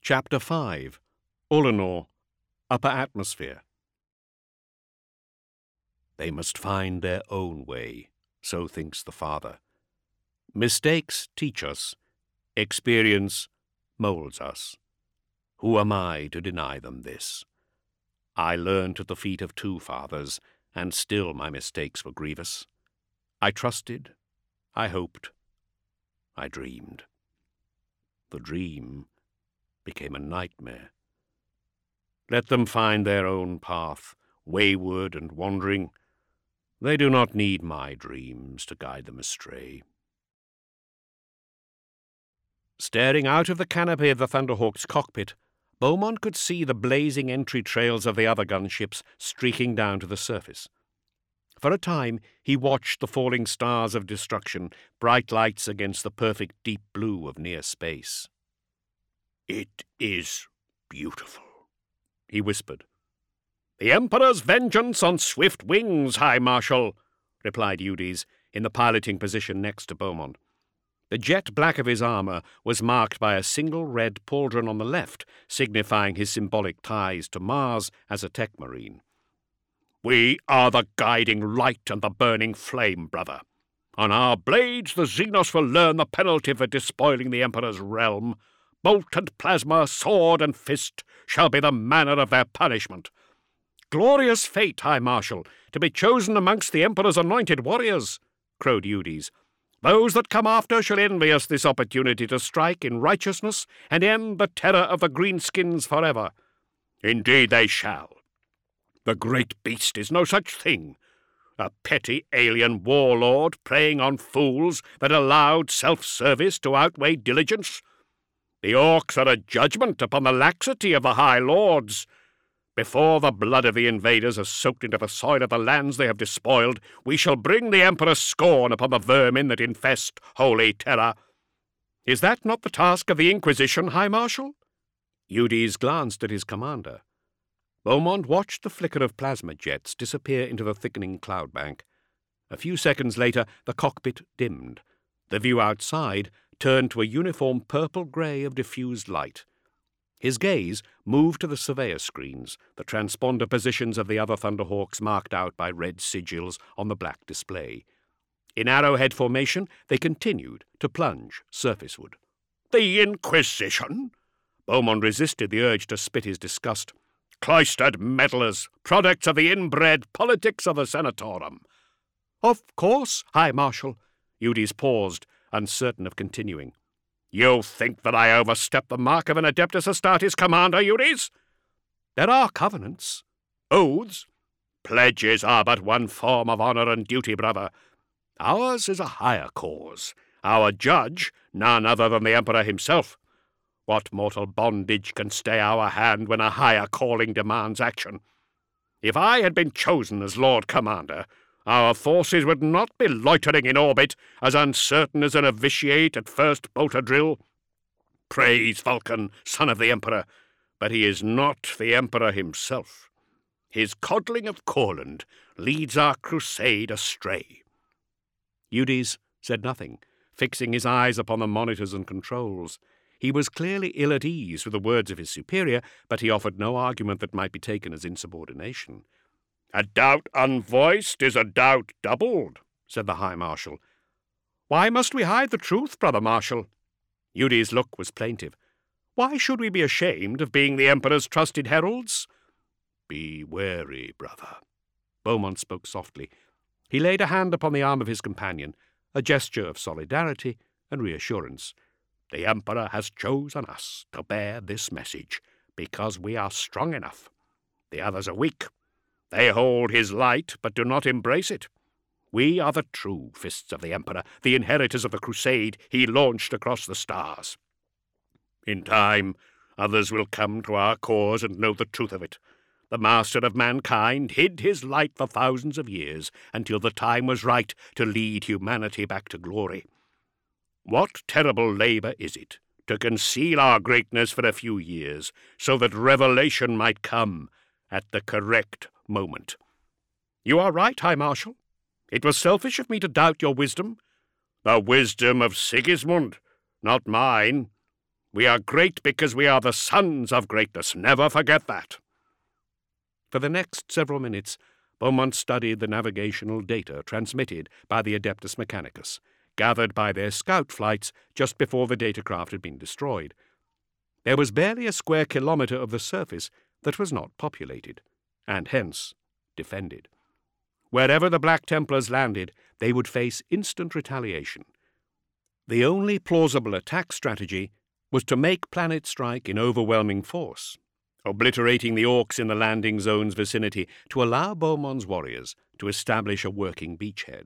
Chapter 5. Ulanor, Upper Atmosphere. They must find their own way, so thinks the father. Mistakes teach us. Experience molds us. Who am I to deny them this? I learned at the feet of 2 fathers, and still my mistakes were grievous. I trusted, I hoped, I dreamed. The dream became a nightmare. Let them find their own path, wayward and wandering. They do not need my dreams to guide them astray. Staring out of the canopy of the Thunderhawk's cockpit, Beaumont could see the blazing entry trails of the other gunships streaking down to the surface. For a time he watched the falling stars of destruction, bright lights against the perfect deep blue of near space. "It is beautiful," he whispered. "The Emperor's vengeance on swift wings, High Marshal," replied Eudes, in the piloting position next to Beaumont. The jet black of his armour was marked by a single red pauldron on the left, signifying his symbolic ties to Mars as a tech marine. "We are the guiding light and the burning flame, brother. On our blades the Xenos will learn the penalty for despoiling the Emperor's realm. Bolt and plasma, sword and fist shall be the manner of their punishment. Glorious fate, High Marshal, to be chosen amongst the Emperor's anointed warriors," crowed Eudes. "Those that come after shall envy us this opportunity to strike in righteousness and end the terror of the greenskins forever. Indeed they shall. The great beast is no such thing. A petty alien warlord preying on fools that allowed self-service to outweigh diligence. The orcs are a judgment upon the laxity of the High Lords. Before the blood of the invaders has soaked into the soil of the lands they have despoiled, we shall bring the Emperor's scorn upon the vermin that infest Holy Terra. Is that not the task of the Inquisition, High Marshal?" Eudes glanced at his commander. Beaumont watched the flicker of plasma jets disappear into the thickening cloud bank. A few seconds later, the cockpit dimmed. The view outside turned to a uniform purple-grey of diffused light. His gaze moved to the surveyor screens, the transponder positions of the other Thunderhawks marked out by red sigils on the black display. In arrowhead formation, they continued to plunge surfaceward. "The Inquisition?" Beaumont resisted the urge to spit his disgust. "Cloistered meddlers, products of the inbred politics of the Senatorum." "Of course, High Marshal." Eudes paused, uncertain of continuing. "You think that I overstep the mark of an Adeptus Astartes commander, Eudes?" "There are covenants." "Oaths?" "Pledges are but one form of honour and duty, brother. Ours is a higher cause. Our judge, none other than the Emperor himself. What mortal bondage can stay our hand when a higher calling demands action? If I had been chosen as Lord Commander, our forces would not be loitering in orbit, as uncertain as a novitiate at first bolter drill. Praise Vulcan, son of the Emperor, but he is not the Emperor himself. His coddling of Courland leads our crusade astray." Eudes said nothing, fixing his eyes upon the monitors and controls. He was clearly ill at ease with the words of his superior, but he offered no argument that might be taken as insubordination. "A doubt unvoiced is a doubt doubled," said the High Marshal. "Why must we hide the truth, Brother Marshal?" Eudes' look was plaintive. "Why should we be ashamed of being the Emperor's trusted heralds?" "Be wary, brother." Beaumont spoke softly. He laid a hand upon the arm of his companion, a gesture of solidarity and reassurance. "The Emperor has chosen us to bear this message, because we are strong enough. The others are weak. They hold his light, but do not embrace it. We are the true fists of the Emperor, the inheritors of the crusade he launched across the stars. In time, others will come to our cause and know the truth of it. The master of mankind hid his light for thousands of years, until the time was right to lead humanity back to glory. What terrible labour is it to conceal our greatness for a few years, so that revelation might come at the correct moment." "You are right, High Marshal. It was selfish of me to doubt your wisdom." "The wisdom of Sigismund, not mine. We are great because we are the sons of greatness. Never forget that. For the next several minutes, Beaumont studied the navigational data transmitted by the Adeptus Mechanicus, gathered by their scout flights just before the datacraft had been destroyed. There was barely a square kilometre of the surface that was not populated, and hence defended. Wherever the Black Templars landed, they would face instant retaliation. The only plausible attack strategy was to make Planet strike in overwhelming force, obliterating the orcs in the landing zone's vicinity to allow Beaumont's warriors to establish a working beachhead.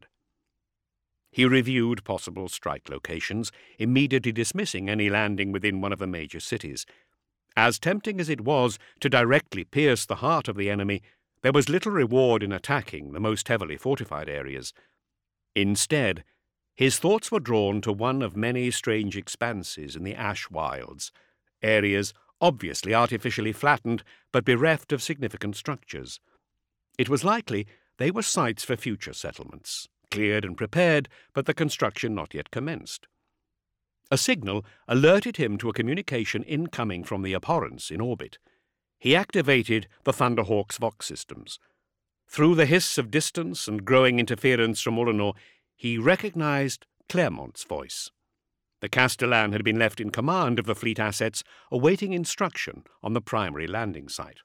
He reviewed possible strike locations, immediately dismissing any landing within one of the major cities. As tempting as it was to directly pierce the heart of the enemy, there was little reward in attacking the most heavily fortified areas. Instead, his thoughts were drawn to one of many strange expanses in the Ash Wilds, areas obviously artificially flattened but bereft of significant structures. It was likely they were sites for future settlements, cleared and prepared, but the construction not yet commenced. A signal alerted him to a communication incoming from the Abhorrence in orbit. He activated the Thunderhawk's Vox systems. Through the hiss of distance and growing interference from Ulanor, he recognized Clermont's voice. The Castellan had been left in command of the fleet assets, awaiting instruction on the primary landing site.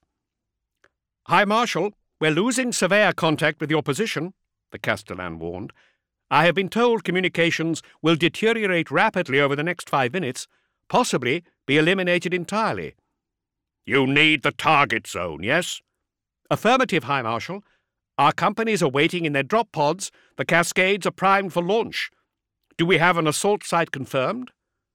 "High Marshal, we're losing surveyor contact with your position," the Castellan warned. "I have been told communications will deteriorate rapidly over the next 5 minutes, possibly be eliminated entirely." "You need the target zone, yes?" "Affirmative, High Marshal. Our companies are waiting in their drop pods. The Cascades are primed for launch. Do we have an assault site confirmed?"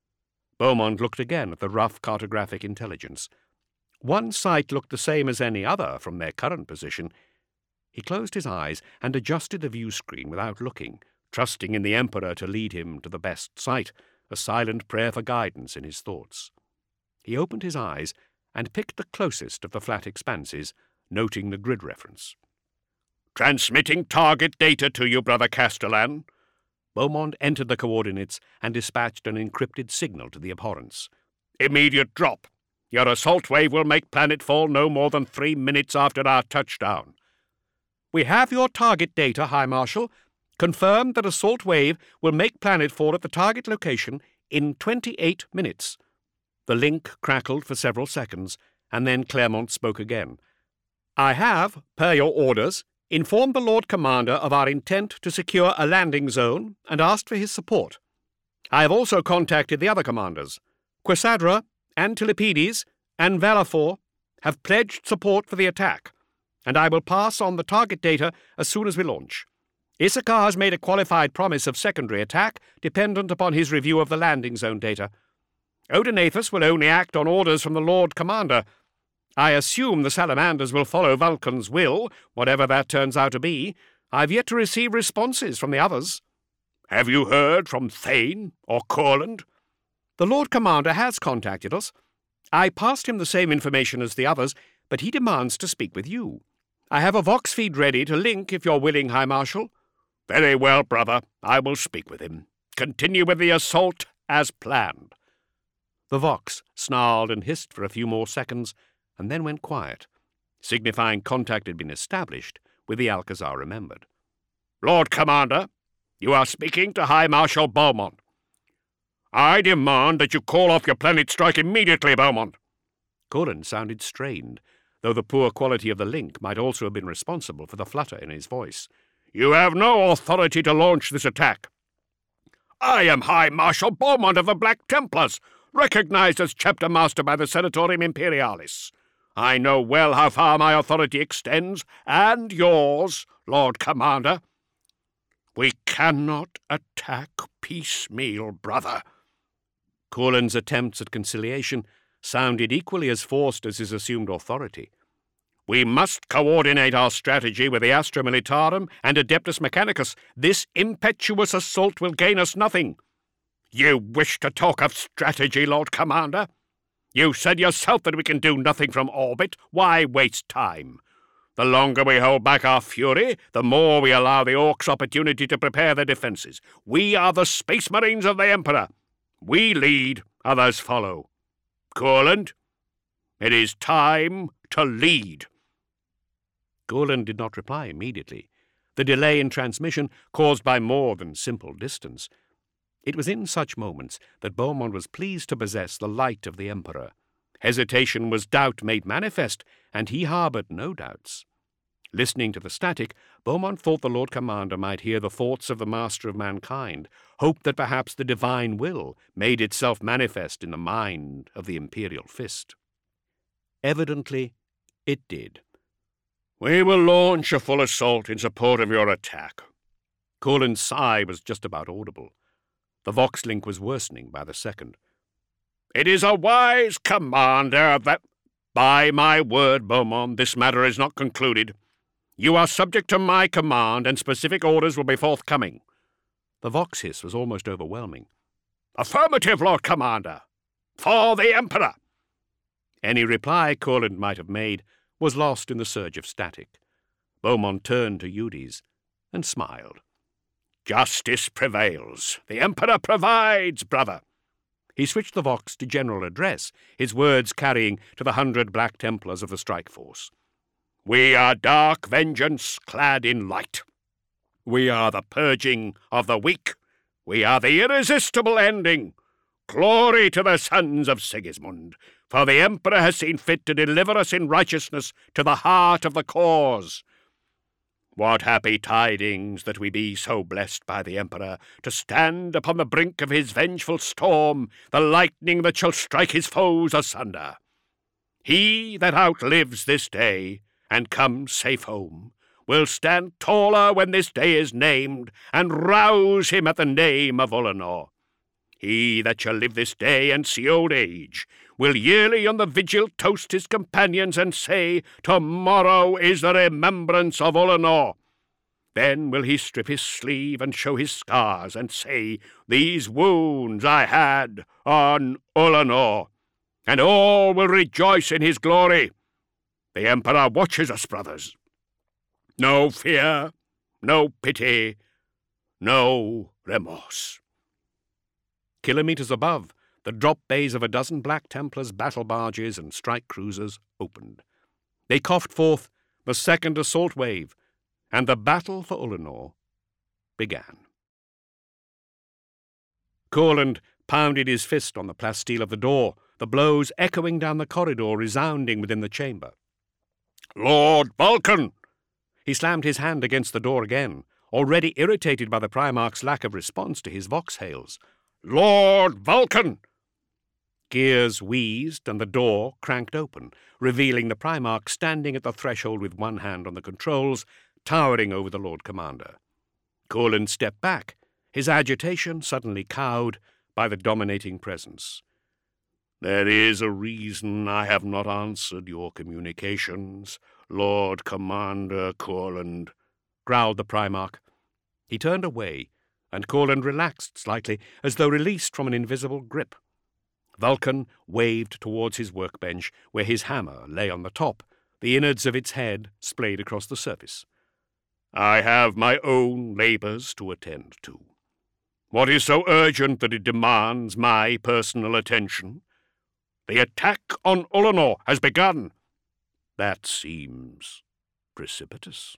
Beaumont looked again at the rough cartographic intelligence. One site looked the same as any other from their current position. He closed his eyes and adjusted the view screen without looking, trusting in the Emperor to lead him to the best site, a silent prayer for guidance in his thoughts. He opened his eyes and picked the closest of the flat expanses, noting the grid reference. "Transmitting target data to you, Brother Castellan." Beaumont entered the coordinates and dispatched an encrypted signal to the Abhorrence. "Immediate drop. Your assault wave will make planetfall no more than 3 minutes after our touchdown." "We have your target data, High Marshal. Confirmed that assault wave will make planetfall at the target location in 28 minutes. The link crackled for several seconds, and then Clermont spoke again. "I have, per your orders, informed the Lord Commander of our intent to secure a landing zone and asked for his support. I have also contacted the other commanders. Quesadra, Antilopides, and Valafor have pledged support for the attack, and I will pass on the target data as soon as we launch. Issachar has made a qualified promise of secondary attack, dependent upon his review of the landing zone data. Odenathus will only act on orders from the Lord Commander. I assume the Salamanders will follow Vulcan's will, whatever that turns out to be. I've yet to receive responses from the others." "Have you heard from Thane or Corland?" "The Lord Commander has contacted us. I passed him the same information as the others, but he demands to speak with you. I have a Vox feed ready to link if you're willing, High Marshal." "Very well, brother. I will speak with him. Continue with the assault as planned." The Vox snarled and hissed for a few more seconds, and then went quiet, signifying contact had been established with the Alcazar remembered. "Lord Commander, you are speaking to High Marshal Beaumont." "I demand that you call off your planet strike immediately, Beaumont." Corland sounded strained, though the poor quality of the link might also have been responsible for the flutter in his voice. "You have no authority to launch this attack." "I am High Marshal Beaumont of the Black Templars, recognized as chapter master by the Senatorium Imperialis. I know well how far my authority extends, and yours, Lord Commander. We cannot attack piecemeal, brother." Corland's attempts at conciliation sounded equally as forced as his assumed authority. "We must coordinate our strategy with the Astra Militarum and Adeptus Mechanicus. This impetuous assault will gain us nothing." "You wish to talk of strategy, Lord Commander? You said yourself that we can do nothing from orbit. Why waste time? The longer we hold back our fury, the more we allow the Orcs opportunity to prepare their defences. We are the Space Marines of the Emperor. We lead, others follow. Kurland, it is time to lead." Kurland did not reply immediately, the delay in transmission caused by more than simple distance. It was in such moments that Beaumont was pleased to possess the light of the Emperor. Hesitation was doubt made manifest, and he harboured no doubts. Listening to the static, Beaumont thought the Lord Commander might hear the thoughts of the Master of Mankind, hoped that perhaps the divine will made itself manifest in the mind of the Imperial Fist. Evidently, it did. "We will launch a full assault in support of your attack." Kurland's sigh was just about audible. The Vox-link was worsening by the second. "It is a wise commander that—" "By my word, Beaumont, this matter is not concluded. You are subject to my command, and specific orders will be forthcoming." The Vox hiss was almost overwhelming. "Affirmative, Lord Commander! For the Emperor!" Any reply Kurland might have made was lost in the surge of static. Beaumont turned to Eudes and smiled. "Justice prevails. The Emperor provides, brother." He switched the Vox to general address, his words carrying to the 100 Black Templars of the strike force. "We are dark vengeance clad in light. We are the purging of the weak. We are the irresistible ending. Glory to the sons of Sigismund, for the Emperor has seen fit to deliver us in righteousness to the heart of the cause. What happy tidings that we be so blessed by the Emperor to stand upon the brink of his vengeful storm, the lightning that shall strike his foes asunder. He that outlives this day and comes safe home will stand taller when this day is named, and rouse him at the name of Ulanor. He that shall live this day and see old age will yearly on the vigil toast his companions and say, 'Tomorrow is the remembrance of Ulanor.' Then will he strip his sleeve and show his scars and say, 'These wounds I had on Ulanor,' and all will rejoice in his glory. The Emperor watches us, brothers. No fear, no pity, no remorse." Kilometres above, the drop bays of a dozen Black Templars' battle barges and strike cruisers opened. They coughed forth the second assault wave, and the battle for Ulanor began. Kurland pounded his fist on the plasteel of the door, the blows echoing down the corridor, resounding within the chamber. "Lord Vulcan!" He slammed his hand against the door again, already irritated by the Primarch's lack of response to his Vox hails. "Lord Vulcan!" Gears wheezed, and the door cranked open, revealing the Primarch standing at the threshold with one hand on the controls, towering over the Lord Commander. Kurland stepped back, his agitation suddenly cowed by the dominating presence. "There is a reason I have not answered your communications, Lord Commander Kurland," growled the Primarch. He turned away, and Kurland relaxed slightly, as though released from an invisible grip. Vulcan waved towards his workbench, where his hammer lay on the top, the innards of its head splayed across the surface. "I have my own labours to attend to. What is so urgent that it demands my personal attention? The attack on Ulanor has begun. That seems precipitous.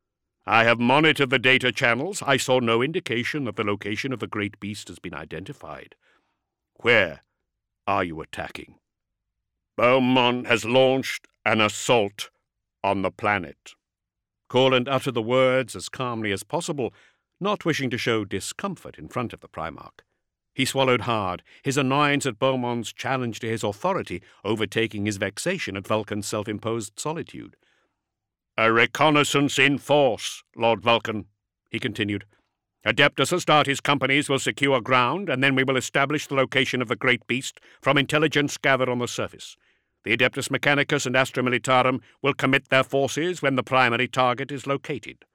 I have monitored the data channels. I saw no indication that the location of the great beast has been identified. Where are you attacking?" "Beaumont has launched an assault on the planet." Kurland uttered the words as calmly as possible, not wishing to show discomfort in front of the Primarch. He swallowed hard, his annoyance at Beaumont's challenge to his authority overtaking his vexation at Vulcan's self-imposed solitude. "A reconnaissance in force, Lord Vulcan," he continued. "Adeptus Astartes companies will secure ground, and then we will establish the location of the great beast from intelligence gathered on the surface. The Adeptus Mechanicus and Astra Militarum will commit their forces when the primary target is located."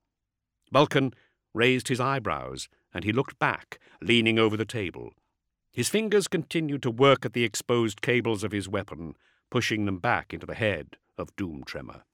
Vulcan raised his eyebrows, and he looked back, leaning over the table. His fingers continued to work at the exposed cables of his weapon, pushing them back into the head of Doomtremor.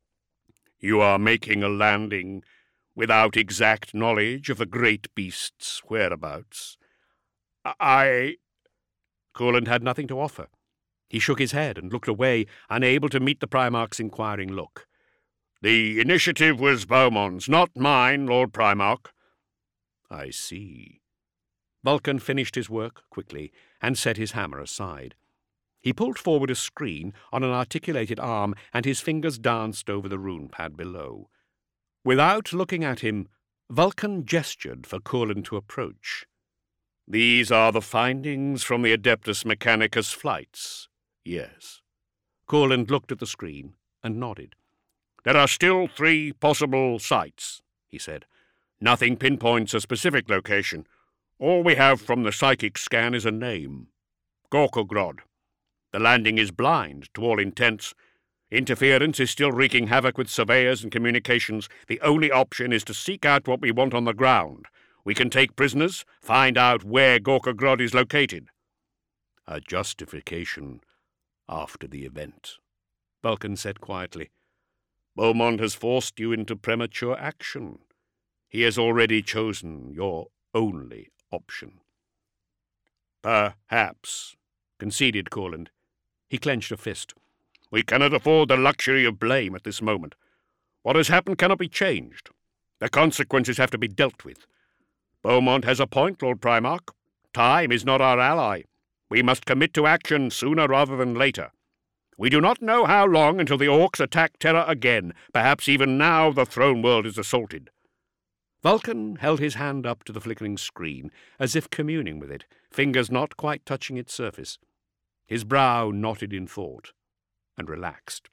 "You are making a landing without exact knowledge of the great beast's whereabouts?" Kurland had nothing to offer. He shook his head and looked away, unable to meet the Primarch's inquiring look. "The initiative was Beaumont's, not mine, Lord Primarch." "I see." Vulcan finished his work quickly and set his hammer aside. He pulled forward a screen on an articulated arm, and his fingers danced over the rune pad below. Without looking at him, Vulcan gestured for Corlund to approach. "These are the findings from the Adeptus Mechanicus flights." "Yes." Corlund looked at the screen and nodded. "There are still 3 possible sites," he said. "Nothing pinpoints a specific location. All we have from the psychic scan is a name. Gorkogrod. The landing is blind, to all intents. Interference is still wreaking havoc with surveyors and communications. The only option is to seek out what we want on the ground. We can take prisoners, find out where Gorkogrod is located." "A justification after the event," Vulcan said quietly. "Beaumont has forced you into premature action. He has already chosen your only option." "Perhaps," conceded Corlund. He clenched a fist. "We cannot afford the luxury of blame at this moment. What has happened cannot be changed. The consequences have to be dealt with. Beaumont has a point, Lord Primarch. Time is not our ally. We must commit to action sooner rather than later. We do not know how long until the Orcs attack Terra again. Perhaps even now the throne world is assaulted." Vulcan held his hand up to the flickering screen, as if communing with it, fingers not quite touching its surface. His brow knotted in thought, and relaxed.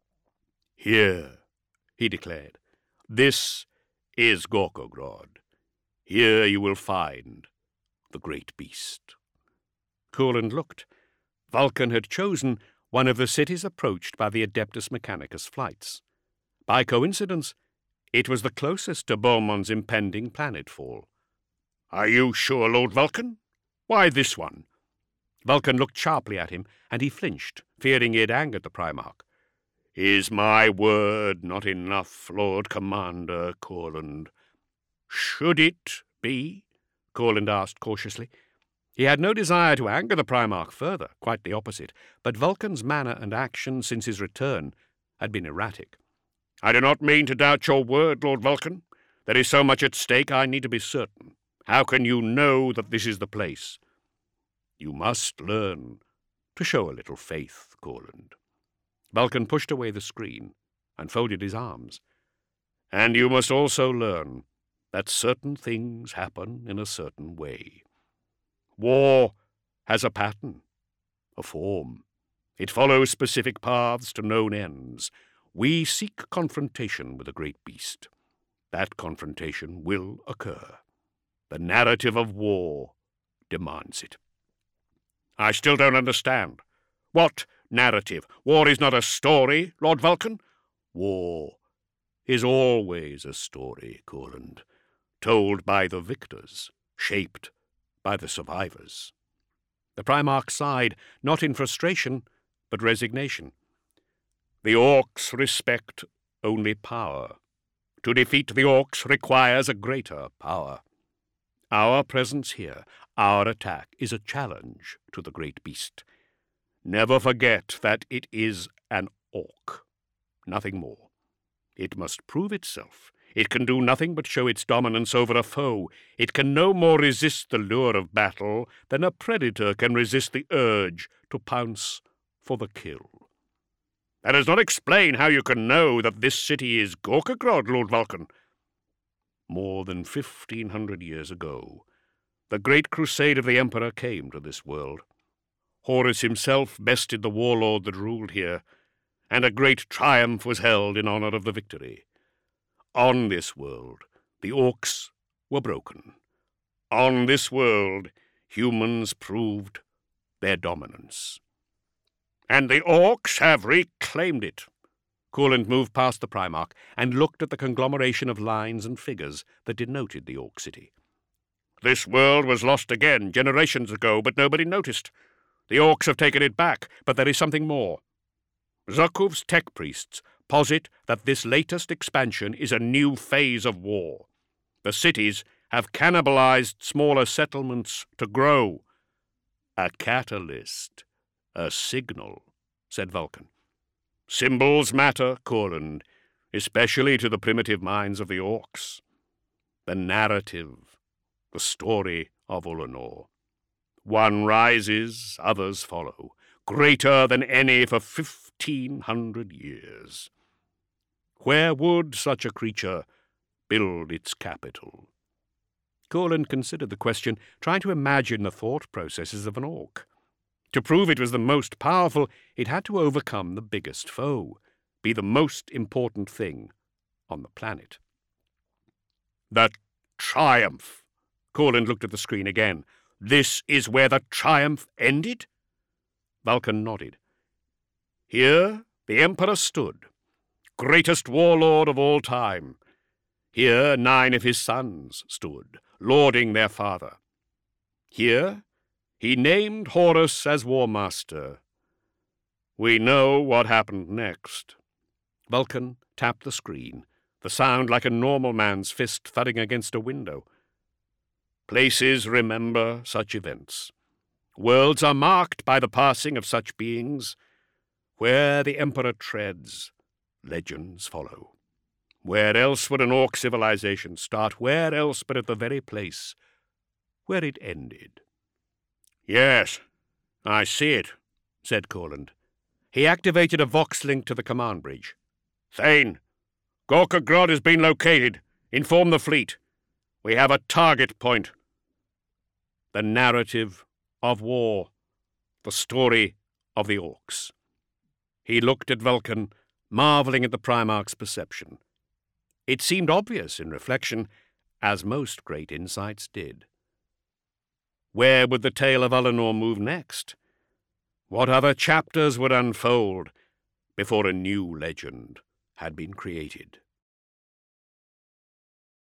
"Here," he declared. "This is Gorkogrod. Here you will find the great beast." Corlund looked. Vulcan had chosen one of the cities approached by the Adeptus Mechanicus flights. By coincidence, it was the closest to Beaumont's impending planetfall. "Are you sure, Lord Vulcan? Why this one?" Vulcan looked sharply at him, and he flinched, fearing he had angered the Primarch. "Is my word not enough, Lord Commander Corlund?" "Should it be?" Corlund asked cautiously. He had no desire to anger the Primarch further, quite the opposite, but Vulcan's manner and action since his return had been erratic. "I do not mean to doubt your word, Lord Vulcan. There is so much at stake I need to be certain. How can you know that this is the place?" "You must learn to show a little faith, Corlund." Vulcan pushed away the screen and folded his arms. "And you must also learn that certain things happen in a certain way. War has a pattern, a form. It follows specific paths to known ends. We seek confrontation with the great beast. That confrontation will occur. The narrative of war demands it." "I still don't understand. What narrative? War is not a story, Lord Vulcan." "War is always a story, Corlund, told by the victors, shaped by the survivors." The Primarch sighed, not in frustration, but resignation. "The Orcs respect only power. To defeat the Orcs requires a greater power. Our presence here, our attack, is a challenge to the great beast. Never forget that it is an Orc, nothing more. It must prove itself. It can do nothing but show its dominance over a foe. It can no more resist the lure of battle than a predator can resist the urge to pounce for the kill." "That does not explain how you can know that this city is Gorkogrod, Lord Vulcan." "More than 1,500 years ago, the great crusade of the Emperor came to this world. Horus himself bested the warlord that ruled here, and a great triumph was held in honor of the victory. On this world, the Orcs were broken. On this world, humans proved their dominance. And the Orcs have reclaimed it." Corlund moved past the Primarch and looked at the conglomeration of lines and figures that denoted the Orc city. "This world was lost again generations ago, but nobody noticed. The Orcs have taken it back, but there is something more. Zukuv's tech priests posit that this latest expansion is a new phase of war. The cities have cannibalized smaller settlements to grow. A catalyst, A signal, said Vulcan. Symbols matter, Courland, especially to the primitive minds of the orcs. The narrative, the story of Ulanor. One rises, others follow, greater than any for 1,500 years. Where would such a creature build its capital? Courland considered the question, trying to imagine the thought processes of an orc. To prove it was the most powerful, it had to overcome the biggest foe, be the most important thing on the planet. The triumph! Courland looked at the screen again. This is where the triumph ended? Vulcan nodded. Here the Emperor stood, greatest warlord of all time. Here 9 of his sons stood, lording their father. Here he named Horus as War Master. We know what happened next. Vulcan tapped the screen, the sound like a normal man's fist thudding against a window. Places remember such events. Worlds are marked by the passing of such beings. Where the Emperor treads, legends follow. Where else would an orc civilization start? Where else but at the very place where it ended? Yes, I see it, said Courland. He activated a Vox link to the command bridge. Thane, Gorka Grodd has been located. Inform the fleet. We have a target point. The narrative of war. The story of the orcs. He looked at Vulcan, marvelling at the Primarch's perception. It seemed obvious in reflection, as most great insights did. Where would the tale of Ulanor move next? What other chapters would unfold before a new legend had been created?